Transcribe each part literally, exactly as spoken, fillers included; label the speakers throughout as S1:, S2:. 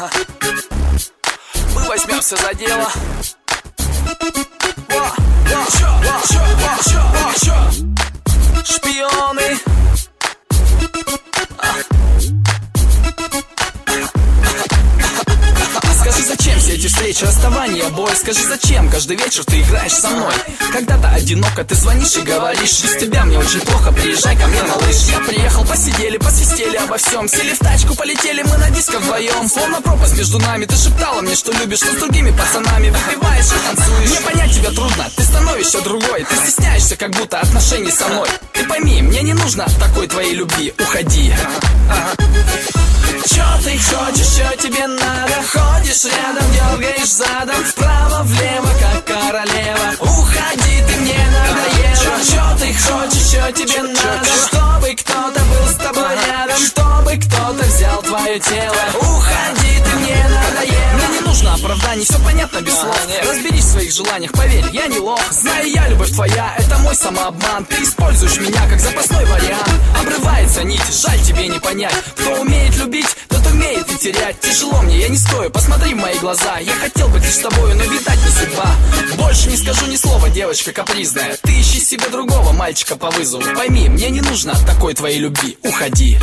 S1: Ага. Мы возьмемся за дело. Во, во, чё, во, чё, во, чё, во, чё. Шпионы. Скажи, зачем все эти встречи, расставания, боль? Скажи, зачем каждый вечер ты играешь со мной? Когда-то одиноко ты звонишь и говоришь: без тебя мне очень плохо, приезжай ко мне, малыш. Я приехал, посидели, посвистели обо всем. Сели в тачку, полетели мы на диско вдвоем. Словно пропасть между нами, ты шептала мне, что любишь, что с другими пацанами выпиваешь и танцуешь. Мне понять тебя трудно, ты становишься другой. Ты стесняешься как будто отношений со мной. Ты пойми, мне не нужно такой твоей любви, уходи. Чё ты хочешь, чё тебе надо? Ходишь рядом, дергаешь задом, вправо-влево, как королева. Уходи, ты мне надоела. Чё ты хочешь, чё тебе надо? Чтобы кто-то был с тобой рядом, чтобы кто-то взял твое тело. Уходи, ты мне надоела. Мне не нужно оправданий, все понятно без слов. Разберись в своих желаниях, поверь, я не лох. Знаю я, любовь твоя, это мой самообман. Ты используешь меня как запасной вариант. Обрывается нить, жаль тебе не понять. Кто умеет любить, тот умеет и терять. Тяжело мне, я не стою, посмотри в мои глаза. Я хотел быть лишь с тобою, но видать не судьба. Больше не скажу ни слова, девочка капризная. Ты ищи себе другого мальчика по вызову. Пойми, мне не нужно такой твоей любви, уходи.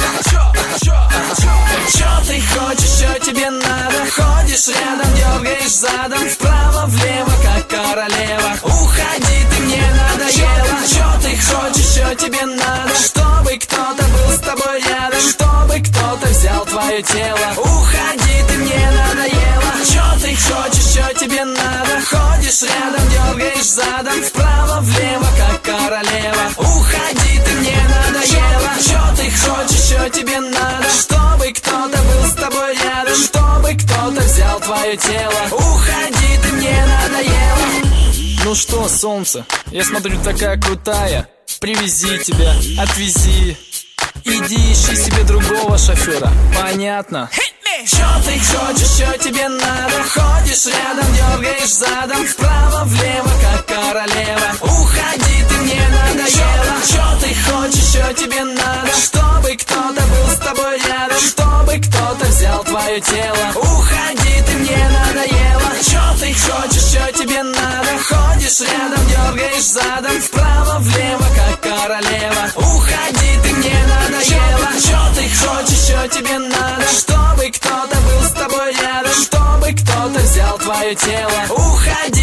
S1: Чё ты хочешь, чё тебе надо? Ходишь рядом, дергаешь задом, вправо-влево, как королева. Уходи, ты мне надоела. Чё ты хочешь, чё тебе надо? Чтобы кто-то был с тобой рядом, чтобы кто-то взял твое тело. Уходи, ты мне надоела. Чё ты хочешь, чё тебе надо? Ходишь рядом, дергаешь задом, вправо-влево, как королева. Уходи, ты мне надоела. Чё ты хочешь, чё тебе надо? Чтобы кто-то был с тобой рядом, чтобы кто-то взял твое тело. Уходи, ты мне надоела. Ну что, солнце, я смотрю, такая крутая. Привези тебя, отвези. Иди ищи себе другого шофера, понятно? Чё ты хочешь, чё тебе надо? Ходишь рядом, дергаешь задом, вправо-влево, как королева. Уходи, ты мне надоела. Чё ты хочешь, чё тебе надо? Чтобы кто-то был с тобой рядом, чтобы кто-то взял твое тело. Уходи, ты мне надоела. Чё ты хочешь, чё тебе надо? Ходишь рядом, дергаешь задом, вправо-влево, как королева. Уходи, ты мне надоела. Чё ты хочешь, чё тебе надо? Чтобы кто-то был с тобой рядом, чтобы кто-то взял твое тело. Уходи.